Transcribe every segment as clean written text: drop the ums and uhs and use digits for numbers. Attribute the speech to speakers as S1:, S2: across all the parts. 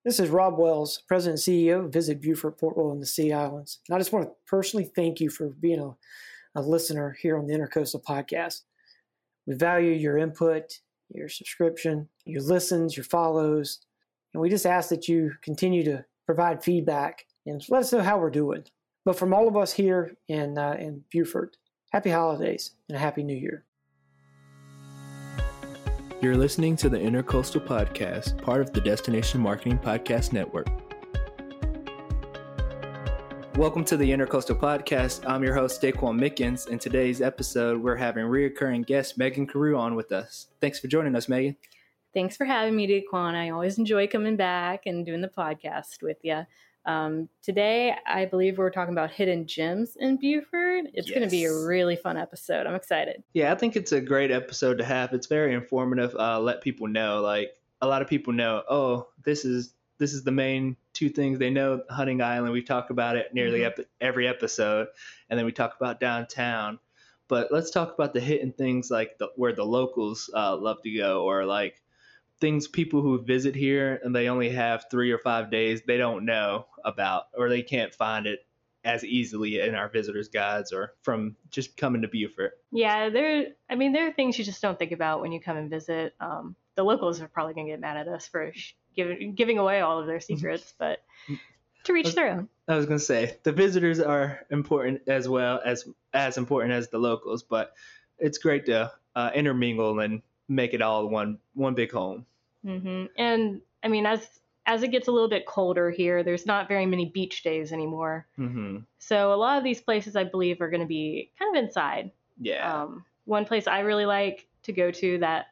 S1: This is Rob Wells, President and CEO of Visit Beaufort, Port Royal, and the Sea Islands. And I just want to personally thank you for being a listener here on the Intercoastal Podcast. We value your input, your subscription, your listens, your follows, and we just ask that you continue to provide feedback and let us know how we're doing. But from all of us here in Beaufort, happy holidays and a happy new year.
S2: You're listening to the Intercoastal Podcast, part of the Destination Marketing Podcast Network. Welcome to the Intercoastal Podcast. I'm your host, Daquan Mickens. In today's episode, we're having reoccurring guest Megan Carew on with us. Thanks for joining us, Megan.
S3: Thanks for having me, Daquan. I always enjoy coming back and doing the podcast with you. Today, I believe we're talking about hidden gems in Beaufort. It's going to be a really fun episode. I'm excited.
S2: Yeah, I think it's a great episode to have. It's very informative. Let people know, like a lot of people know, oh, this is the main two things they know. Hunting Island, we talk about it nearly every episode, and then we talk about downtown. But let's talk about the hidden things, like where the locals love to go, or like things people who visit here and they only have 3 or 5 days they don't know about, or they can't find it as easily in our visitors guides or from just coming to Beaufort.
S3: Yeah, there are things you just don't think about when you come and visit. The locals are probably going to get mad at us for giving away all of their secrets, but to each their own.
S2: I was going to say, the visitors are important as well as important as the locals, but it's great to intermingle and make it all one big home.
S3: Mm-hmm. And I mean, as it gets a little bit colder here, there's not very many beach days anymore. Mm-hmm. So a lot of these places, I believe, are going to be kind of inside.
S2: Yeah.
S3: One place I really like to go to that,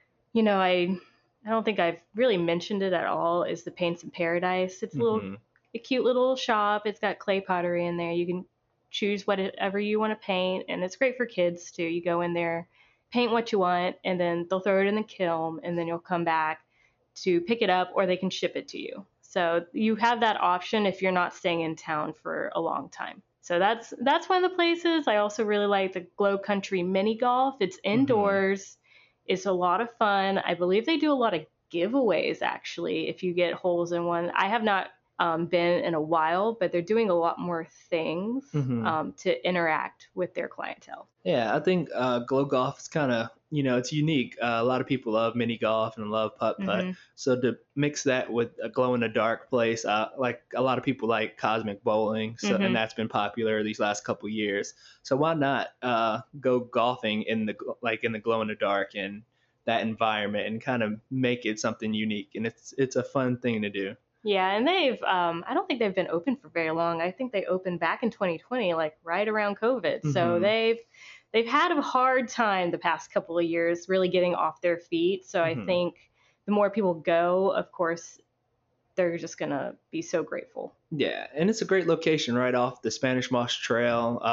S3: I don't think I've really mentioned it at all, is the Paints in Paradise. It's a cute little shop. It's got clay pottery in there. You can choose whatever you want to paint, and it's great for kids too. You go in there, paint what you want, and then they'll throw it in the kiln, and then you'll come back to pick it up, or they can ship it to you. So you have that option if you're not staying in town for a long time. So that's one of the places. I also really like the Glow Country Mini Golf. It's indoors. It's a lot of fun. I believe they do a lot of giveaways, actually, if you get holes in one. I have not been in a while, but they're doing a lot more things to interact with their clientele.
S2: Yeah, I think Glow Golf is kind of, it's unique. A lot of people love mini golf and love putt-putt. So to mix that with a glow-in-the-dark place, like a lot of people like Cosmic Bowling, and that's been popular these last couple years. So why not go golfing in the glow-in-the-dark and that environment and kind of make it something unique? And it's a fun thing to do.
S3: Yeah, and they've, I don't think they've been open for very long. I think they opened back in 2020, like right around COVID. So they've had a hard time the past couple of years really getting off their feet. So I think the more people go, of course, they're just going to be so grateful.
S2: Yeah, and it's a great location right off the Spanish Moss Trail.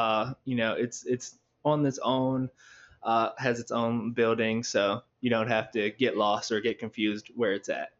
S2: It's on its own, has its own building, so you don't have to get lost or get confused where it's at.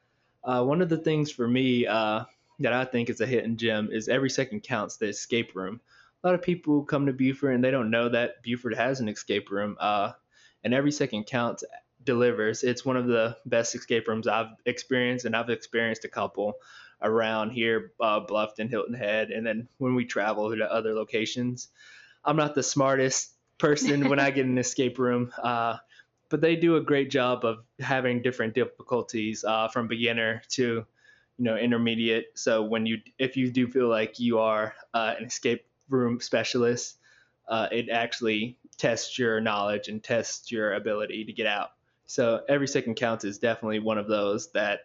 S2: One of the things for me that I think is a hidden gem is Every Second Counts, the escape room. A lot of people come to Beaufort and they don't know that Beaufort has an escape room, and Every Second Counts delivers. It's one of the best escape rooms I've experienced, and I've experienced a couple around here, Bluffton, Hilton Head, and then when we travel to other locations. I'm not the smartest person when I get in an escape room, but they do a great job of having different difficulties from beginner to, intermediate. So if you do feel like you are an escape room specialist, it actually tests your knowledge and tests your ability to get out. So Every Second Counts is definitely one of those that,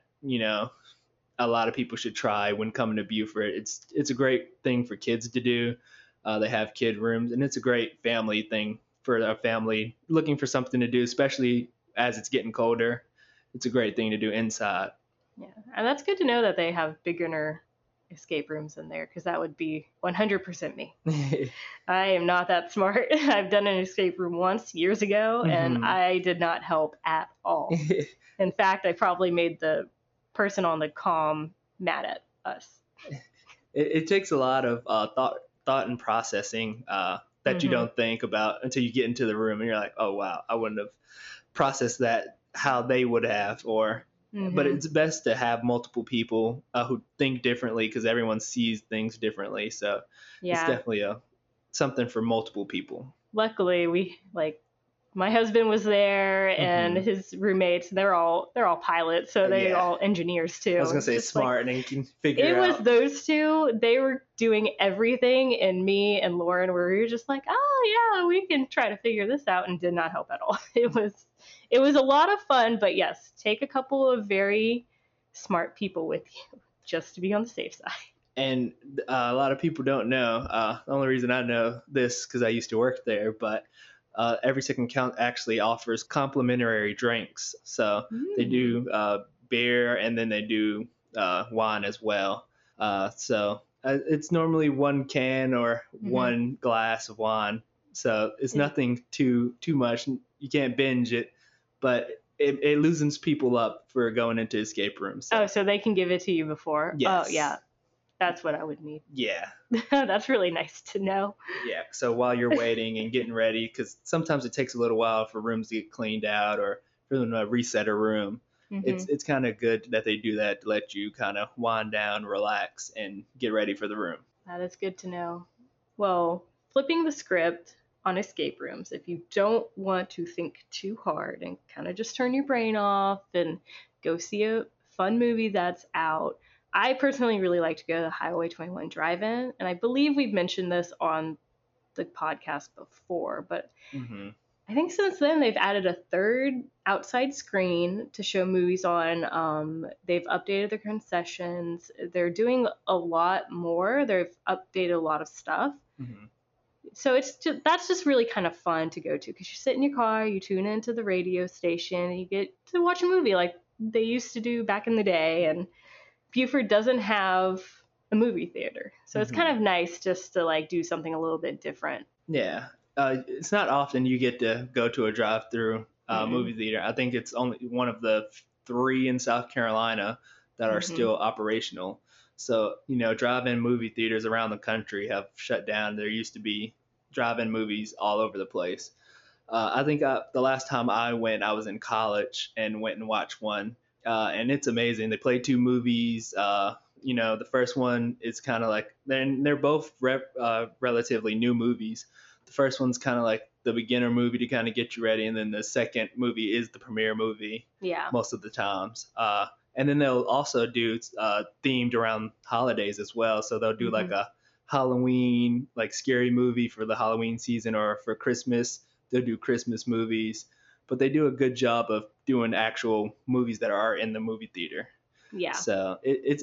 S2: a lot of people should try when coming to Beaufort. It's a great thing for kids to do. They have kid rooms, and it's a great family thing for a family looking for something to do, especially as it's getting colder. It's a great thing to do inside.
S3: Yeah, and that's good to know that they have beginner escape rooms in there, because that would be 100% me. I am not that smart. I've done an escape room once years ago, and I did not help at all. In fact, I probably made the person on the comm mad at us.
S2: It takes a lot of thought and processing that you don't think about until you get into the room and you're like, oh, wow, I wouldn't have processed that how they would have, or But it's best to have multiple people who think differently because everyone sees things differently. So it's definitely something for multiple people.
S3: Luckily, my husband was there and his roommates, they're all pilots, so they're all engineers too.
S2: I was gonna say smart and can figure
S3: it
S2: out.
S3: It was those two. They were doing everything, and me and Lauren were just like, oh yeah, we can try to figure this out, and did not help at all. It was a lot of fun, but yes, take a couple of very smart people with you just to be on the safe side.
S2: And a lot of people don't know. The only reason I know this because I used to work there, but every second count actually offers complimentary drinks. So they do beer and then they do wine as well. So it's normally one can or one glass of wine. So it's nothing too much. You can't binge it, but it loosens people up for going into escape rooms.
S3: So. Oh, so they can give it to you before?
S2: Yes.
S3: Oh, yeah. That's what I would need.
S2: Yeah.
S3: That's really nice to know.
S2: Yeah. So while you're waiting and getting ready, because sometimes it takes a little while for rooms to get cleaned out or for them to reset a room. It's kind of good that they do that to let you kind of wind down, relax, and get ready for the room.
S3: That is good to know. Well, flipping the script on escape rooms, if you don't want to think too hard and kind of just turn your brain off and go see a fun movie that's out, I personally really like to go to the Highway 21 drive-in, and I believe we've mentioned this on the podcast before, but I think since then they've added a third outside screen to show movies on. They've updated their concessions. They're doing a lot more. They've updated a lot of stuff. So that's just really kind of fun to go to because you sit in your car, you tune into the radio station, and you get to watch a movie like they used to do back in the day. And Buford doesn't have a movie theater, so it's kind of nice just to do something a little bit different.
S2: Yeah, it's not often you get to go to a drive-through movie theater. I think it's only one of the 3 in South Carolina that are still operational. So drive-in movie theaters around the country have shut down. There used to be drive-in movies all over the place. I think the last time I went, I was in college and went and watched one. And it's amazing. They played 2 movies. The first one is kind of like they're both relatively new movies. The first one's kind of like the beginner movie to kind of get you ready, and then the second movie is the premiere movie.
S3: Yeah.
S2: Most of the times. And then they'll also do themed around holidays as well. So they'll do like a Halloween scary movie for the Halloween season, or for Christmas they'll do Christmas movies. But they do a good job of doing actual movies that are in the movie theater.
S3: Yeah.
S2: So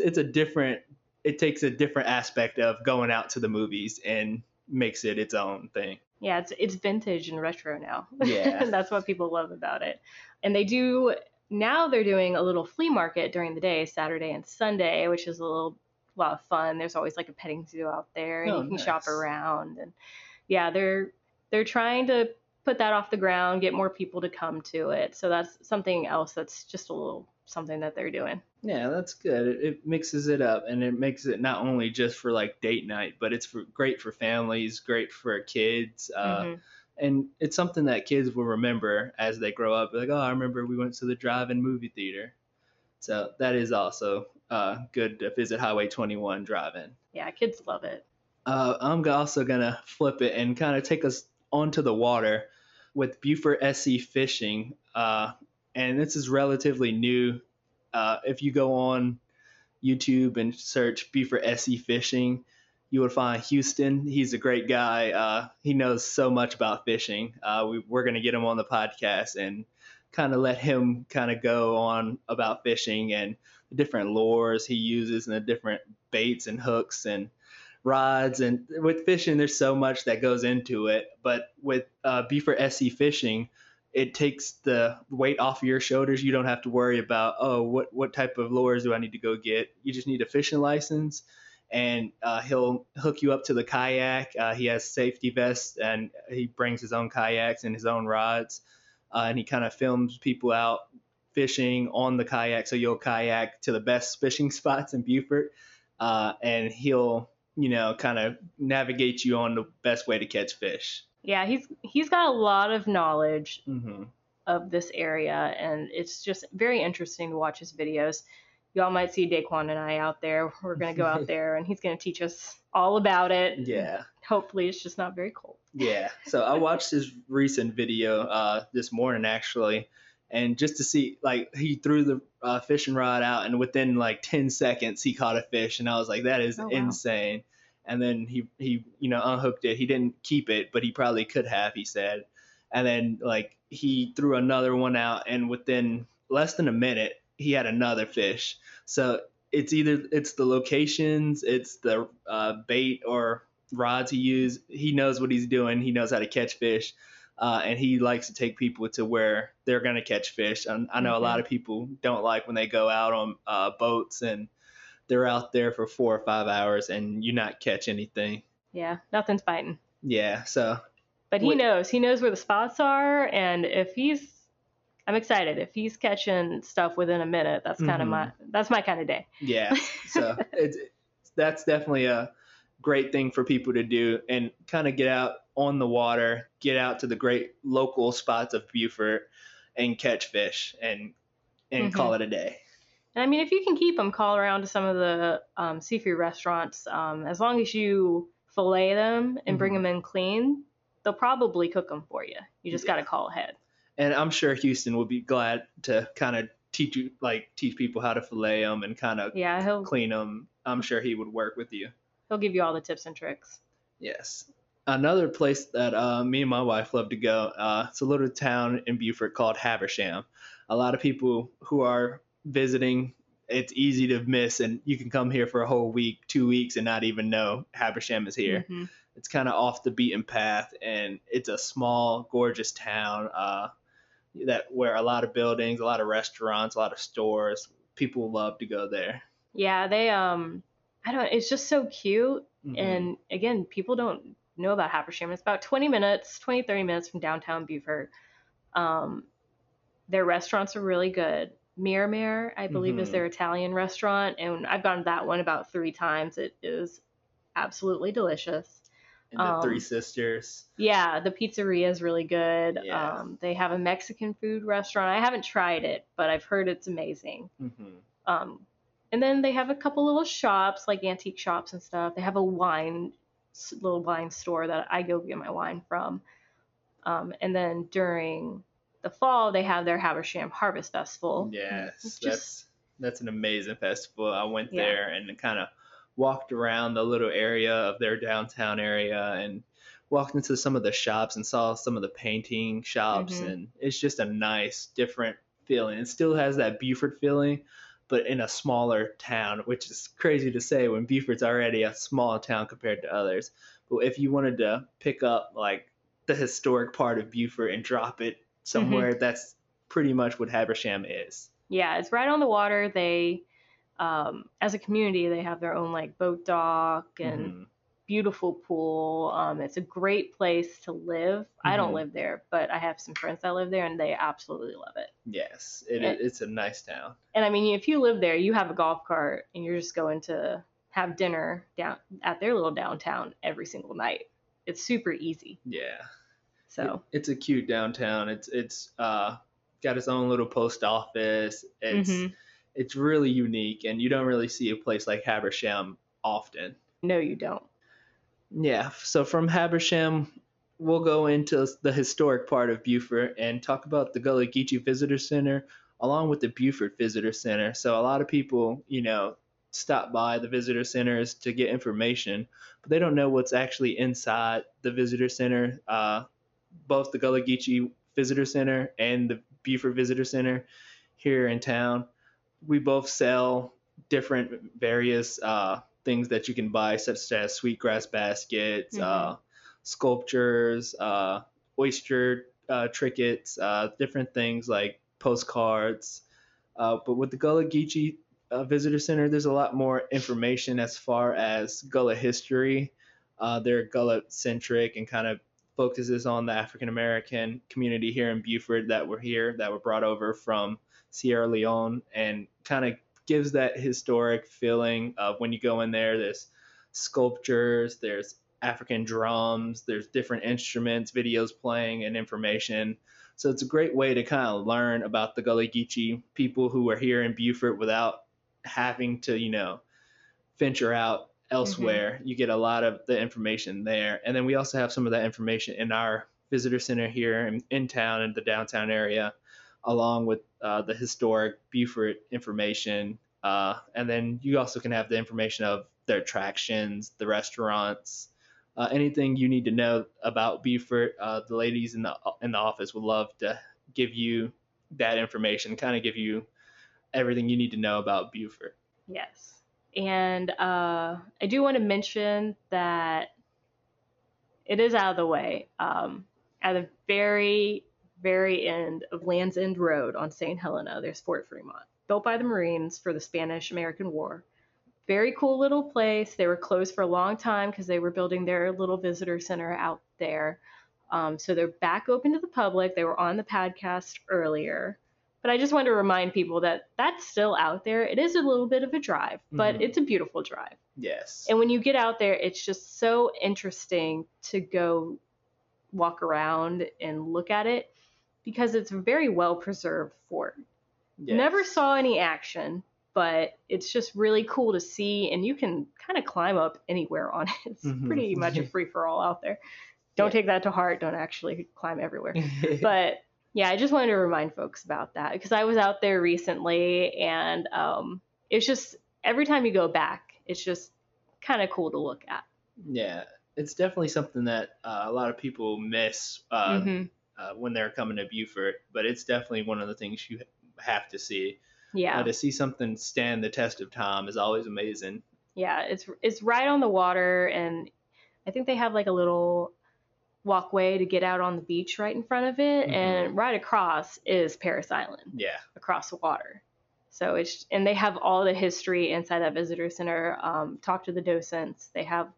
S2: it takes a different aspect of going out to the movies and makes it its own thing.
S3: Yeah, it's vintage and retro now.
S2: Yeah.
S3: That's what people love about it. And they're doing a little flea market during the day, Saturday and Sunday, which is a lot of fun. There's always a petting zoo out there, and you can shop around. And yeah, they're trying to put that off the ground, get more people to come to it. So that's something else that's just a little something that they're doing.
S2: Yeah, that's good. It mixes it up, and it makes it not only just for date night, but it's great for families, great for kids. And it's something that kids will remember as they grow up. Like, oh, I remember we went to the drive-in movie theater. So that is also good to visit Highway 21 drive-in.
S3: Yeah, kids love it.
S2: I'm also going to flip it and kind of take us onto the water with Buford SC Fishing. And this is relatively new. If you go on YouTube and search Buford SC Fishing, you will find Houston. He's a great guy. He knows so much about fishing. We're going to get him on the podcast and kind of let him kind of go on about fishing and the different lures he uses and the different baits and hooks and rods. And with fishing, there's so much that goes into it. But with Buford SC Fishing, it takes the weight off of your shoulders. You don't have to worry about, what type of lures do I need to go get? You just need a fishing license, and he'll hook you up to the kayak. He has safety vests, and he brings his own kayaks and his own rods. And he kind of films people out fishing on the kayak. So you'll kayak to the best fishing spots in Buford, and he'll, kind of navigate you on the best way to catch fish.
S3: Yeah, he's got a lot of knowledge of this area, and it's just very interesting to watch his videos. Y'all might see Daquan and I out there. We're going to go out there, and he's going to teach us all about it.
S2: Yeah.
S3: Hopefully, it's just not very cold.
S2: Yeah. So I watched his recent video this morning, actually, and just to see, like, he threw the fishing rod out, and within like 10 seconds, he caught a fish, and I was like, that is insane. And then he unhooked it. He didn't keep it, but he probably could have, he said. And then like he threw another one out, and within less than a minute, he had another fish. So it's the locations, it's the bait or rods he used. He knows what he's doing. He knows how to catch fish. And he likes to take people to where they're going to catch fish. And I know a lot of people don't like when they go out on boats and they're out there for 4 or 5 hours and you not catch anything.
S3: Yeah, nothing's biting.
S2: Yeah, so.
S3: But he knows where the spots are, and I'm excited. If he's catching stuff within a minute, that's kind of that's my kind of day.
S2: Yeah, so that's definitely a great thing for people to do, and kind of get out on the water, get out to the great local spots of Beaufort and catch fish and call it a day.
S3: And I mean, if you can keep them, call around to some of the seafood restaurants. As long as you fillet them and bring them in clean, they'll probably cook them for you. You just got to call ahead.
S2: And I'm sure Houston would be glad to kind of teach people how to fillet them and kind of clean them. I'm sure he would work with you.
S3: He'll give you all the tips and tricks.
S2: Yes. Another place that me and my wife love to go, it's a little town in Beaufort called Habersham. A lot of people who are visiting, it's easy to miss, and you can come here for a whole week, 2 weeks, and not even know Habersham is here. It's kind of off the beaten path, and it's a small, gorgeous town where a lot of buildings, a lot of restaurants, a lot of stores. People love to go there.
S3: Yeah, they it's just so cute. And again, people don't know about Habersham. It's about 30 minutes from downtown Beaufort. Their restaurants are really good. Miramare, I believe, is their Italian restaurant, and I've gone to that one about 3 times. It is absolutely delicious.
S2: And the Three Sisters.
S3: Yeah, the pizzeria is really good.
S2: Yeah.
S3: They have a Mexican food restaurant. I haven't tried it, but I've heard it's amazing. And then they have a couple little shops, like antique shops and stuff. They have a little wine store that I go get my wine from. And then during the fall, they have their Habersham Harvest Festival.
S2: Yes, that's an amazing festival. I went there and kind of walked around the little area of their downtown area and walked into some of the shops and saw some of the painting shops. And it's just a nice, different feeling. It still has that Beaufort feeling, but in a smaller town, which is crazy to say when Beaufort's already a small town compared to others. But if you wanted to pick up like the historic part of Beaufort and drop it somewhere, that's pretty much what Habersham is.
S3: Yeah, it's right on the water. They, as a community, they have their own like boat dock and beautiful pool. It's a great place to live. I don't live there, but I have some friends that live there, and they absolutely love it.
S2: Yes, it's a nice town.
S3: And I mean, if you live there, you have a golf cart, and you're just going to have dinner down at their little downtown every single night. It's super easy.
S2: Yeah.
S3: So
S2: it's a cute downtown. It's got its own little post office. It's really unique, and you don't really see a place like Habersham often.
S3: No, you don't.
S2: Yeah. So from Habersham, we'll go into the historic part of Beaufort and talk about the Gullah Geechee Visitor Center along with the Beaufort Visitor Center. So a lot of people, stop by the visitor centers to get information, but they don't know what's actually inside the visitor center. Both the Gullah Geechee Visitor Center and the Beaufort Visitor Center here in town, we both sell different various things that you can buy, such as sweetgrass baskets, sculptures, oyster trinkets, different things like postcards. But with the Gullah Geechee Visitor Center, there's a lot more information as far as Gullah history. They're Gullah-centric and kind of focuses on the African American community here in Beaufort that were brought over from Sierra Leone, and kind of gives that historic feeling of when you go in there. There's sculptures, there's African drums, there's different instruments, videos playing, and information. So it's a great way to kind of learn about the Gullah Geechee people who are here in Beaufort without having to, venture out elsewhere. You get a lot of the information there. And then we also have some of that information in our visitor center here in town, in the downtown area, along with the historic Beaufort information. And then you also can have the information of their attractions, the restaurants, anything you need to know about Beaufort. The ladies in the office would love to give you that information, kind of give you everything you need to know about Beaufort.
S3: Yes. And I do want to mention that it is out of the way. At the very, very end of Land's End Road on St. Helena, there's Fort Fremont, built by the Marines for the Spanish-American War. Very cool little place. They were closed for a long time because they were building their little visitor center out there. So they're back open to the public. They were on the podcast earlier. But I just wanted to remind people that that's still out there. It is a little bit of a drive, but it's a beautiful drive.
S2: Yes.
S3: And when you get out there, it's just so interesting to go walk around and look at it because it's a very well preserved fort. Yes. Never saw any action, but it's just really cool to see, and you can kind of climb up anywhere on it. It's pretty much a free-for-all out there. Don't take that to heart. Don't actually climb everywhere. But yeah, I just wanted to remind folks about that because I was out there recently, and it's just every time you go back, it's just kind of cool to look at.
S2: Yeah, it's definitely something that a lot of people miss when they're coming to Beaufort, but it's definitely one of the things you have to see.
S3: Yeah.
S2: To see something stand the test of time is always amazing.
S3: Yeah, it's right on the water, and I think they have like a little walkway to get out on the beach right in front of it, and right across is Parris Island.
S2: Yeah.
S3: Across the water. So and they have all the history inside that visitor center. Talk to the docents. They have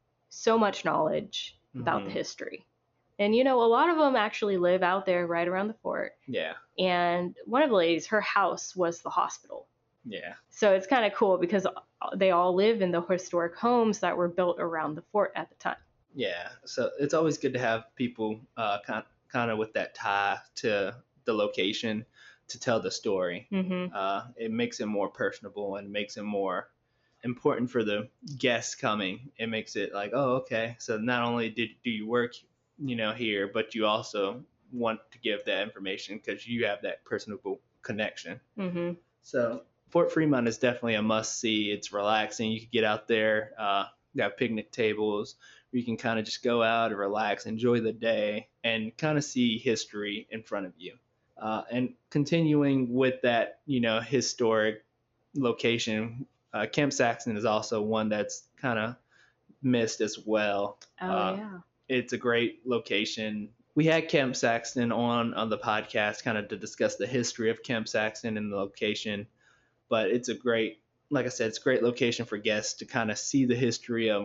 S3: so much knowledge about the history. And, a lot of them actually live out there right around the fort.
S2: Yeah.
S3: And one of the ladies, her house was the hospital.
S2: Yeah.
S3: So it's kind of cool because they all live in the historic homes that were built around the fort at the time.
S2: Yeah. So it's always good to have people kind of with that tie to the location to tell the story. It makes it more personable and makes it more important for the guests coming. It makes it like, oh, okay. So not only do you work here, but you also want to give that information because you have that personable connection. So Fort Fremont is definitely a must see. It's relaxing. You can get out there. You have picnic tables where you can kind of just go out and relax, enjoy the day, and kind of see history in front of you. And continuing with that, historic location, Camp Saxton is also one that's kind of missed as well.
S3: Oh, yeah.
S2: It's a great location. We had Camp Saxton on the podcast kind of to discuss the history of Camp Saxton and the location. But it's a great, like I said, it's a great location for guests to kind of see the history of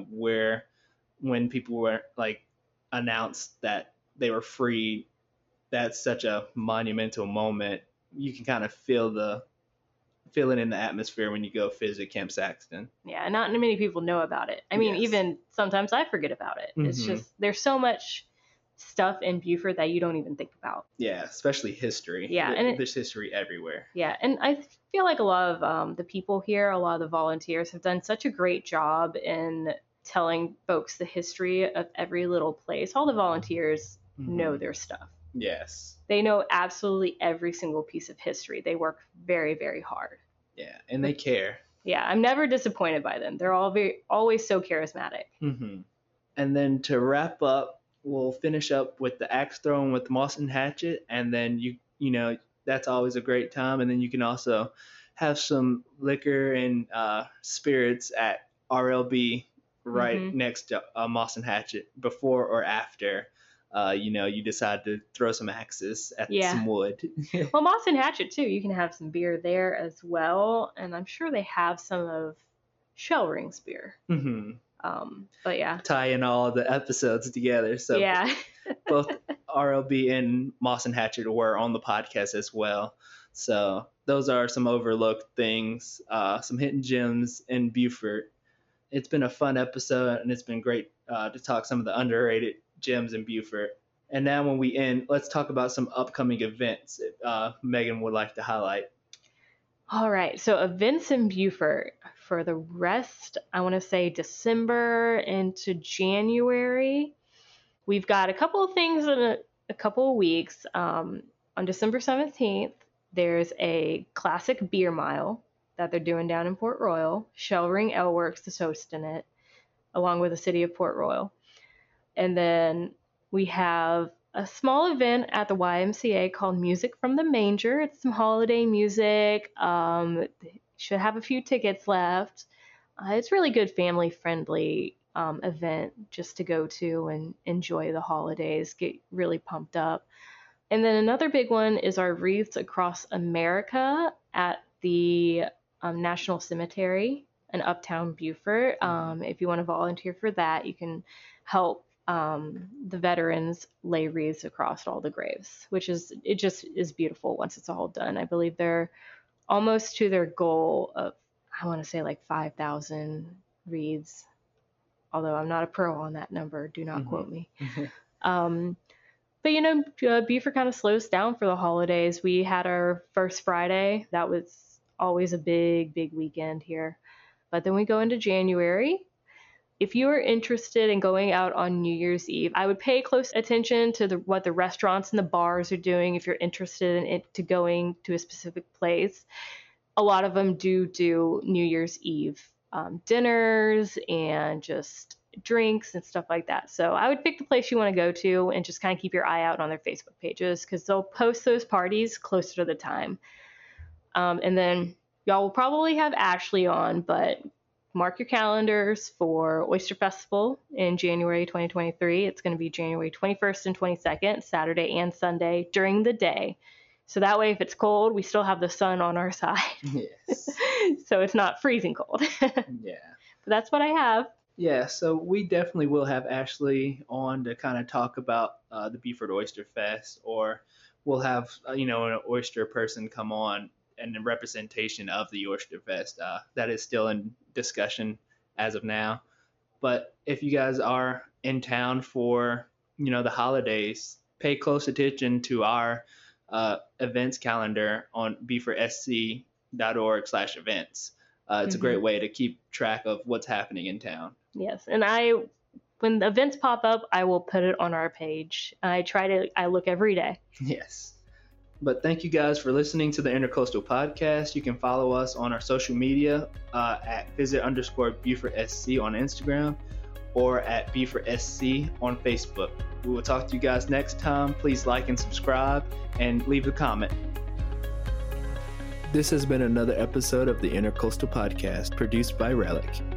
S2: when people were like announced that they were free. That's such a monumental moment. You can kind of feel it in the atmosphere when you go visit Camp Saxton.
S3: Yeah, not many people know about it. I mean, even sometimes I forget about it. It's just, there's so much stuff in Beaufort that you don't even think about.
S2: Yeah, especially history.
S3: Yeah. And
S2: there's history everywhere.
S3: Yeah, and I feel like a lot of the people here, a lot of the volunteers have done such a great job in telling folks the history of every little place. All the volunteers know their stuff.
S2: Yes.
S3: They know absolutely every single piece of history. They work very, very hard.
S2: Yeah, and they care.
S3: Yeah, I'm never disappointed by them. They're always so charismatic.
S2: And then to wrap up, we'll finish up with the axe throwing with Moss and Hatchet, and then you that's always a great time. And then you can also have some liquor and spirits at RLB right next to Moss and Hatchet before or after. You decide to throw some axes at some wood.
S3: Well, Moss and Hatchet too. You can have some beer there as well, and I'm sure they have some of Shell Rings beer. But yeah,
S2: tying all the episodes together. So
S3: yeah,
S2: both RLB and Moss and Hatchet were on the podcast as well. So those are some overlooked things, some hidden gems in Beaufort. It's been a fun episode, and it's been great to talk some of the underrated gems in Beaufort. And now when we end, let's talk about some upcoming events Megan would like to highlight.
S3: All right. So events in Beaufort for the rest, I want to say December into January. We've got a couple of things in a couple of weeks. On December 17th, there's a classic beer mile that they're doing down in Port Royal. Shellring Ale Works is hosting it, along with the city of Port Royal. And then we have a small event at the YMCA called Music from the Manger. It's some holiday music. Should have a few tickets left. It's really good family-friendly event just to go to and enjoy the holidays, get really pumped up. And then another big one is our Wreaths Across America at the National Cemetery in Uptown Beaufort. If you want to volunteer for that, you can help the veterans lay wreaths across all the graves, it just is beautiful once it's all done. I believe they're almost to their goal of, I want to say like 5,000 wreaths, although I'm not a pro on that number. Do not quote me. But Beaufort kind of slows down for the holidays. We had our first Friday. That was always a big, big weekend here. But then we go into January. If you are interested in going out on New Year's Eve, I would pay close attention to what the restaurants and the bars are doing if you're interested in going to a specific place. A lot of them do New Year's Eve dinners and just drinks and stuff like that. So I would pick the place you want to go to and just kind of keep your eye out on their Facebook pages because they'll post those parties closer to the time. And then y'all will probably have Ashley on, but mark your calendars for Oyster Festival in January 2023. It's going to be January 21st and 22nd, Saturday and Sunday during the day. So that way, if it's cold, we still have the sun on our side.
S2: Yes.
S3: So it's not freezing cold.
S2: Yeah.
S3: But that's what I have.
S2: Yeah, so we definitely will have Ashley on to kind of talk about the Beaufort Oyster Fest, or we'll have, an oyster person come on and the representation of the Oyster Fest. That is still in discussion as of now. But if you guys are in town for, the holidays, pay close attention to our events calendar on beaufortsc.org/events. It's a great way to keep track of what's happening in town.
S3: Yes, and when the events pop up, I will put it on our page. I look every day.
S2: Yes. But thank you guys for listening to the Intercoastal Podcast. You can follow us on our social media at visit_BeaufortSC on Instagram or at BeaufortSC on Facebook. We will talk to you guys next time. Please like and subscribe and leave a comment. This has been another episode of the Intercoastal Podcast produced by Relic.